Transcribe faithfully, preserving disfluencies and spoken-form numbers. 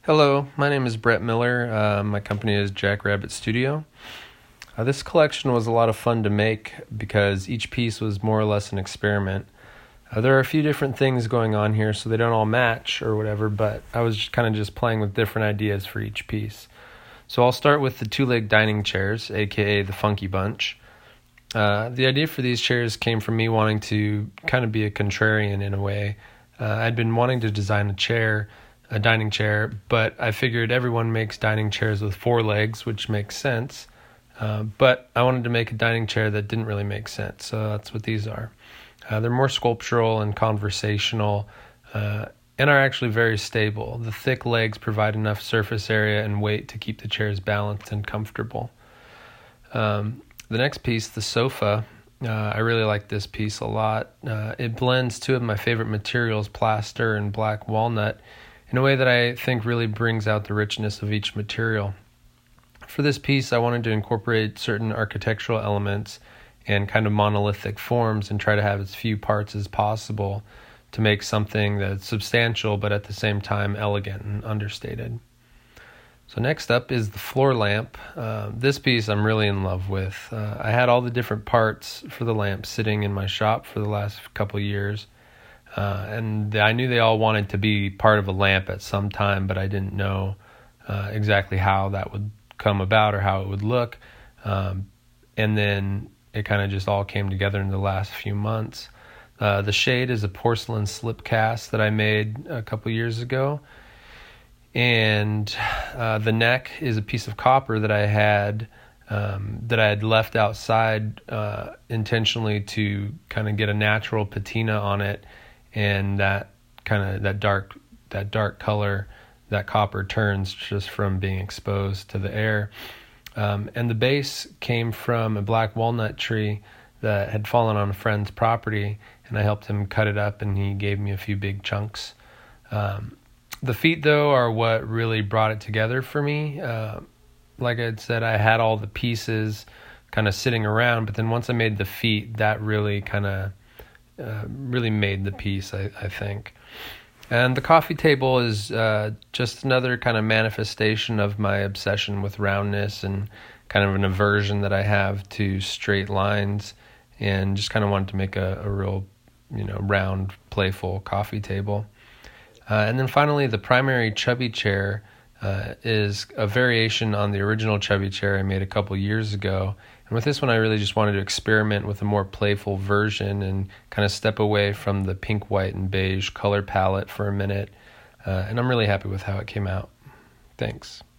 Hello, my name is Brett Miller. Uh, my company is Jackrabbit Studio. Uh, this collection was a lot of fun to make because each piece was more or less an experiment. Uh, there are a few different things going on here, so they don't all match or whatever, but I was kind of just playing with different ideas for each piece. So I'll start with the two-leg dining chairs, aka the Funky Bunch. Uh, the idea for these chairs came from me wanting to kind of be a contrarian in a way. Uh, I'd been wanting to design a chair, a dining chair, but I figured everyone makes dining chairs with four legs, which makes sense. Uh, but I wanted to make a dining chair that didn't really make sense, so that's what these are. Uh, they're more sculptural and conversational, uh, and are actually very stable. The thick legs provide enough surface area and weight to keep the chairs balanced and comfortable. Um, the next piece, the sofa, uh, I really like this piece a lot. Uh, it blends two of my favorite materials, plaster and black walnut, in a way that I think really brings out the richness of each material. For this piece, I wanted to incorporate certain architectural elements and kind of monolithic forms and try to have as few parts as possible to make something that's substantial but at the same time elegant and understated. So next up is the floor lamp. Uh, this piece I'm really in love with. Uh, I had all the different parts for the lamp sitting in my shop for the last couple years. Uh, and I knew they all wanted to be part of a lamp at some time, but I didn't know uh, exactly how that would come about or how it would look. Um, and then it kind of just all came together in the last few months. Uh, the shade is a porcelain slip cast that I made a couple years ago. And uh, the neck is a piece of copper that I had um, that I had left outside uh, intentionally to kind of get a natural patina on it. And that kind of that dark that dark color that copper turns just from being exposed to the air. Um, and the base came from a black walnut tree that had fallen on a friend's property, and I helped him cut it up, and he gave me a few big chunks. Um, the feet, though, are what really brought it together for me. Uh, like I had said, I had all the pieces kind of sitting around, but then once I made the feet, that really kind of Uh, really made the piece, I, I think. And the coffee table is uh, just another kind of manifestation of my obsession with roundness and kind of an aversion that I have to straight lines, and just kind of wanted to make a, a real, you know, round, playful coffee table. Uh, and then finally, the primary chubby chair uh, is a variation on the original chubby chair I made a couple years ago. And with this one, I really just wanted to experiment with a more playful version and kind of step away from the pink, white, and beige color palette for a minute. Uh, and I'm really happy with how it came out. Thanks.